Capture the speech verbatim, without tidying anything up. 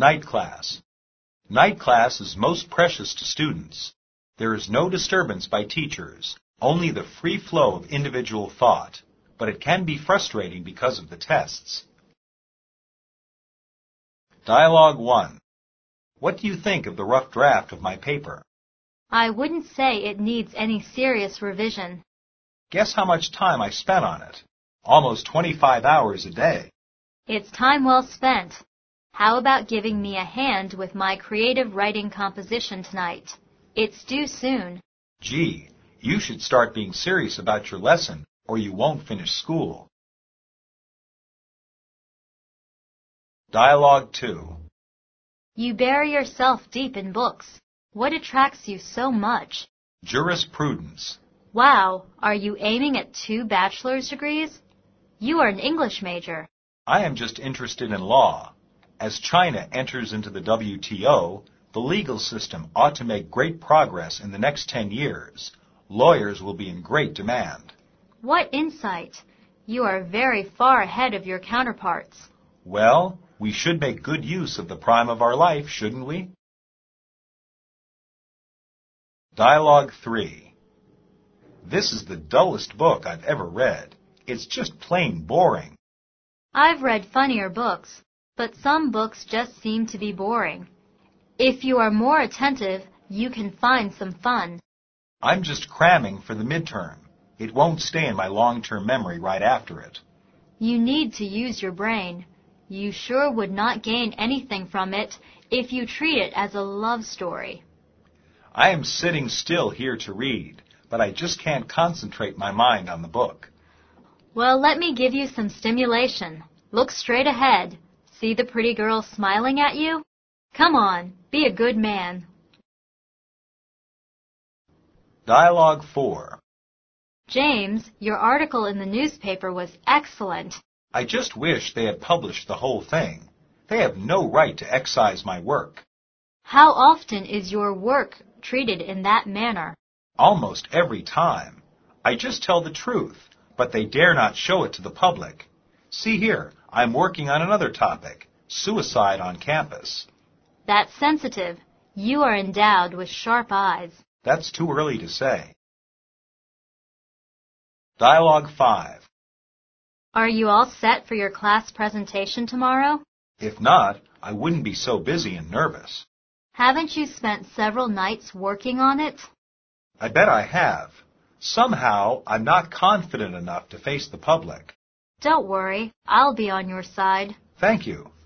Night class. Night class is most precious to students. There is no disturbance by teachers, only the free flow of individual thought, but it can be frustrating because of the tests. Dialogue one. What do you think of the rough draft of my paper? I wouldn't say it needs any serious revision. Guess how much time I spent on it? Almost twenty-five hours a day. It's time well spent. How about giving me a hand with my creative writing composition tonight? It's due soon. Gee, you should start being serious about your lesson, or you won't finish school. Dialogue two. You bury yourself deep in books. What attracts you so much? Jurisprudence. Wow, are you aiming at two bachelor's degrees? You are an English major. I am just interested in law. As China enters into the W T O, the legal system ought to make great progress in the next ten years. Lawyers will be in great demand. What insight! You are very far ahead of your counterparts. Well, we should make good use of the prime of our life, shouldn't we? Dialogue three. This is the dullest book I've ever read. It's just plain boring. I've read funnier books, but some books just seem to be boring. If you are more attentive, you can find some fun. I'm just cramming for the midterm. It won't stay in my long-term memory right after it. You need to use your brain. You sure would not gain anything from it if you treat it as a love story. I am sitting still here to read, but I just can't concentrate my mind on the book. Well, let me give you some stimulation. Look straight ahead. See the pretty girl smiling at you? Come on, be a good man. Dialogue four. James, your article in the newspaper was excellent. I just wish they had published the whole thing. They have no right to excise my work. How often is your work treated in that manner? Almost every time. I just tell the truth, but they dare not show it to the public. See here, I'm working on another topic, suicide on campus. That's sensitive. You are endowed with sharp eyes. That's too early to say. Dialogue five. Are you all set for your class presentation tomorrow? If not, I wouldn't be so busy and nervous. Haven't you spent several nights working on it? I bet I have. Somehow, I'm not confident enough to face the public. Don't worry, I'll be on your side. Thank you.